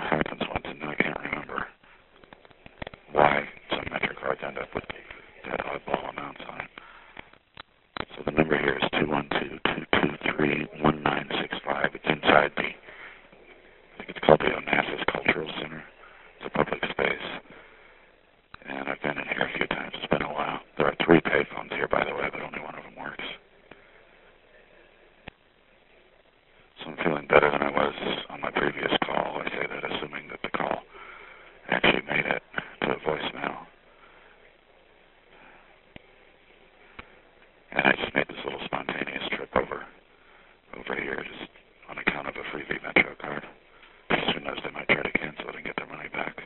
happens once, and I can't remember why some metric cards end up with that oddball amounts on it. So the number here is 212-223-1965. It's inside I think it's called the Onassis Cultural Center. It's a public space. And I've been in here a few times. It's been a while. There are 3 payphones here, by the way, but only one of them works. So I'm feeling better than I was on my previous call. I say that assuming that the call actually made it to a voicemail. And I just made this little spontaneous trip over here just on account of a freebie Metro card. Who knows, they might try to cancel it and get their money back.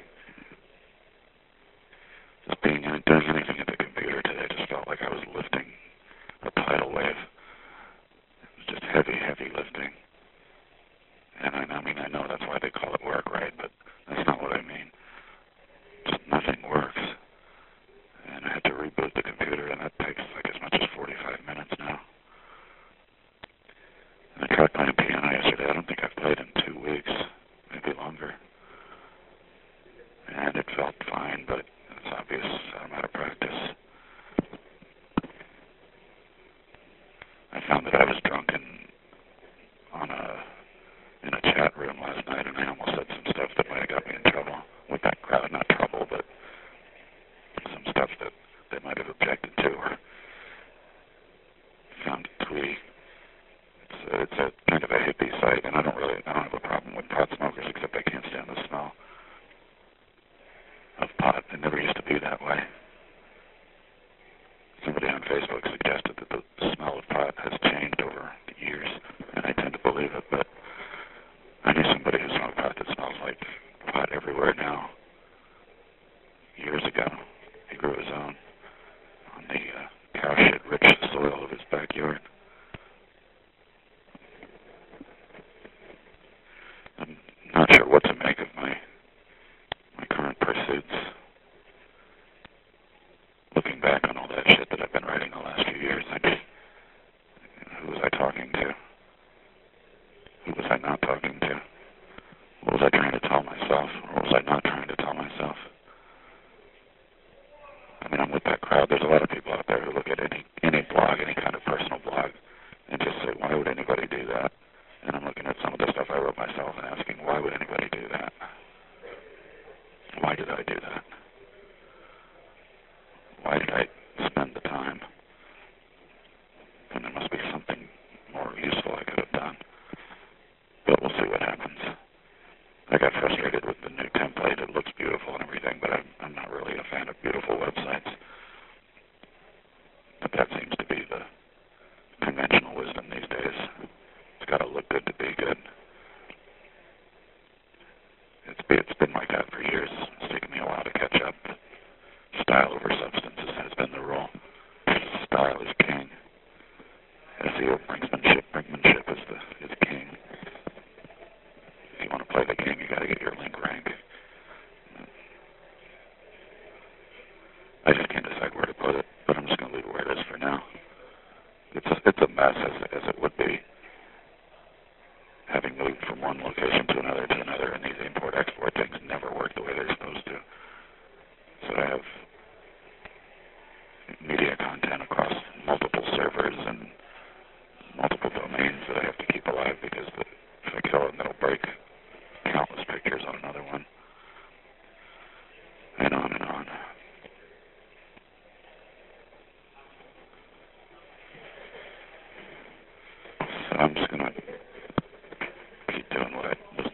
Just doing anything at the computer today just felt like I was lifting a tidal wave. It was just heavy, heavy lifting. And I mean, I know that's why they call it work, right? But that's not what I mean. Just nothing works. And I had to reboot the computer, and that takes like as much as 45 minutes now. And I tried playing piano yesterday. I don't think I've played in 2 weeks, maybe longer. And it felt fine, but it's obvious I'm out of practice. I found that I was drunk in a chat room last night, and I almost said some stuff that might have got me in trouble with that crowd. Not trouble, but some stuff that they might have objected to or found twee. It's a kind of a hippie site, and I don't have a problem with pot smokers, except I can't stand the smell of pot. It never used to be that way. Somebody on Facebook suggested that the smell of pot has changed over the years, and I tend to believe it, but I knew somebody who smoked pot that smells like pot everywhere now. Years ago, he grew his own on the cow shit-rich soil of his backyard. I'm not sure what to make of my current pursuits. Looking back on all that shit that I've been writing the last few years, who was I talking to? Who was I not talking to? What was I trying to tell myself? Or what was I not trying to tell myself? I mean, I'm with that crowd. There's a lot of people out there who look at any blog, any kind of personal blog, and just say, why would anybody do that? And I'm looking at some of the stuff I wrote myself and asking, why would anybody do that? Why did I do that? Why did I spend the time? And there must be something more useful I could have done. But we'll see what happens. I got frustrated with the new template. It looks beautiful and everything, but I'm not really a fan of beautiful websites. But that seems to be the conventional wisdom these days. It's got to look good to be good. It's been like that for years. It's taken me a while to catch up. Style over substance has been the rule. Style is king. SEO brinkmanship is king. If you want to play the game, you got to get your link rank. I just can't decide where to put it, but I'm just going to leave it where it is for now. It's a mess as it would be, having moved from one location to another, and these import-export things never work the way they're supposed to. So I have media content across multiple servers and multiple domains that I have to keep alive because if I kill them, it'll break countless pictures on another one. And on and on. So I'm just going to keep doing what I was